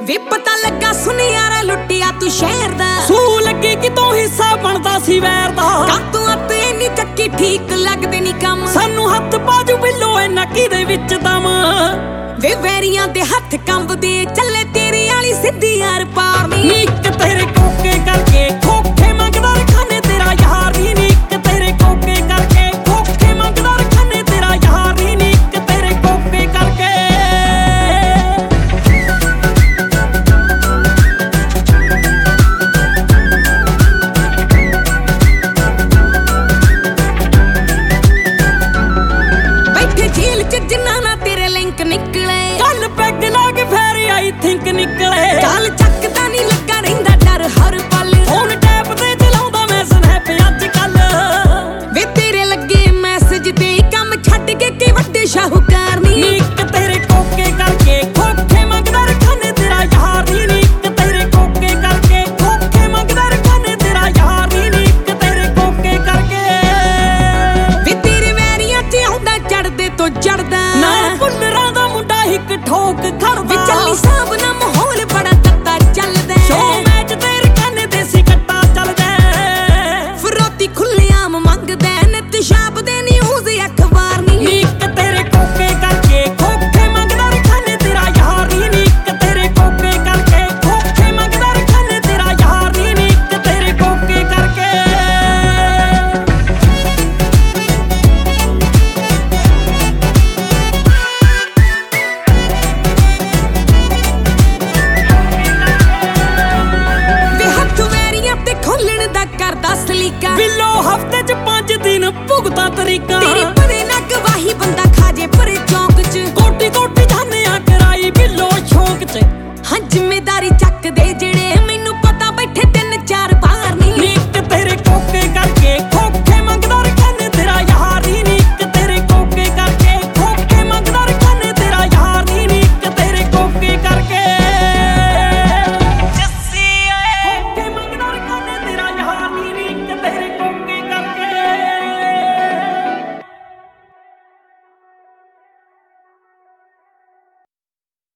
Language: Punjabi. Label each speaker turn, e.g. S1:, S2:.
S1: ਵੇ ਪਤਾ ਲੱਗਾ ਸੁਨਿਆਰਾ ਲੁੱਟਿਆ ਤੂੰ ਸ਼ਹਿਰ ਦਾ।
S2: ਸੂ ਲੱਗੀ ਕਿ ਤੂੰ ਹਿੱਸਾ ਬਣਦਾ ਸੀ ਵੈਰ ਦਾ।
S1: ਕਾਤੋਂ ਅਤੇ ਇੰਨੀ ਚੱਕੀ ਠੀਕ ਲੱਗਦੇ ਨੀ ਕੰਮ।
S2: ਸਾਨੂੰ ਹੱਥ ਬਾਜੂ ਬਿੱਲੋ ਐ ਨੱਕੀ ਦੇ ਵਿੱਚ ਦਮ।
S1: ਵੇ ਵੈਰੀਆਂ ਦੇ ਹੱਥ ਕੰਬਦੇ ਚੱਲੇ ਤੇਰੇ ਵਾਲੀ ਸਿੱਧੀ ਯਾਰ ਪਾਰ ਨੀ।
S2: ਇੱਕ ਤੇਰੇ ਕੋਕੇ ਕਰਕੇ ਖੋਖੇ ਮੰਗਦਾ ਰਖਾਨੇ ਤੇਰਾ ਯਾਰ ਨੀ। ਇੱਕ ਤੇਰੇ ਕੋਕੇ ਕਰਕੇ ਖੋਖੇ ਮੰਗਦਾ ਰਖਾਨੇ ਤੇਰਾ ਯਾਰ ਨੀ। ਇੱਕ ਤੇਰੇ ਕੋਕੇ ਕਰਕੇ
S1: ਬੈਠੇ ਜੇਲ੍ਹ ਚ ਜਿੰਨਾ ਨਾ ਤੇਰੇ ਲਿੰਕ ਨਿਕਲੇ।
S2: ਕੱਲ ਪੈਗ ਲਾ ਕੇ ਫੇਰ ਆਈ ਥਿੰਕ ਨਿਕਲੇ।
S1: ਕਾਲ ਚੱਕਦਾ ਨੀ ਲੱਗਾ ਰਹਿੰਦਾ ਡਰ ਹਰ ਪਲ।
S2: ਫੋਨ ਟੈਪ ਤੇ ਚਲਾਉਂਦਾ ਮੈਂ ਸਨੈਪ ਅੱਜ ਕੱਲ।
S1: ਵੇ ਤੇਰੇ ਲੱਗੇ ਮੈਸੇਜ ਤੇ ਕੰਮ ਛੱਡ ਕੇ ਕਿ ਵੱਡੇ ਸ਼ਾਹੂਕਾਰ ਨੀ।
S2: ਇੱਕ ਤੇਰੇ ਕੋਕੇ ਕਰਕੇ ਖੋਖੇ ਮੰਗਦਾ ਰਖਾਨੇ ਤੇਰਾ ਯਾਰ ਨੀ। ਇੱਕ ਤੇਰੇ ਕੋਕੇ ਕਰਕੇ ਖੋਖੇ ਮੰਗਦਾ ਰਖਾਨੇ ਤੇਰਾ ਯਾਰ ਨੀ। ਇੱਕ ਤੇਰੇ ਕੋਕੇ ਕਰਕੇ
S1: ਵੇ ਤੇਰੇ ਵੈਰੀਆਂ ਚ ਆਉਂਦਾ ਚੜਦੇ ਤੋਂ ਚੜਦਾ।
S2: ਨਾ ਪੁੱਲਰਾਂ ਦਾ ਮੁੰਡਾ ਇੱਕ ਠੋਕ
S1: ਵੇ
S2: ਖੜਦਾ।
S1: ਚੱਲੀ ਸਾਬ ਨਾ ਮਾਹੌਲ ਬੜਾ ਤੱਤਾ ਚੱਲਦਾ।
S2: ਸ਼ੋ ਮੈਚ ਤੇ ਰਖਾਨੇ ਦੇਸੀ ਕੱਟਾ ਚੱਲਦਾ।
S1: ਫਰੋਤੀ ਖੁੱਲ੍ਹੇਆਮ ਮੰਗਦਾ ਨਿਤ ਛਾਪ ਦੇ ਨਿਊਜ਼ ਅਖਬਾਰ ਨੀ।
S2: ਇੱਕ ਤੇਰੇ ਕੋਕੇ ਕਰਕੇ ਖੋਖੇ ਮੰਗਦਾ ਰਖਾਨੇ ਤੇਰਾ ਯਾਰ ਨੀ। ਇੱਕ ਤੇਰੇ ਕੋਕੇ ਕਰਕੇ ਖੋਖੇ ਮੰਗਦਾ ਰਖਾਨੇ ਤੇਰਾ ਯਾਰ ਨੀ। ਇੱਕ ਤੇਰੇ ਕੋਕੇ ਕਰਕੇ
S1: ਵੇ ਹੱਥ ਵੈਰੀਆਂ ਤੇ ਖੋਲਣ ਦਾ ਕਰਦਾ ਸਲੀਕਾ।
S2: ਬਿੱਲੋ ਹਫਤੇ ਚ 5 ਦਿਨ ਭੁਗਤਾ ਤਰੀਕਾ।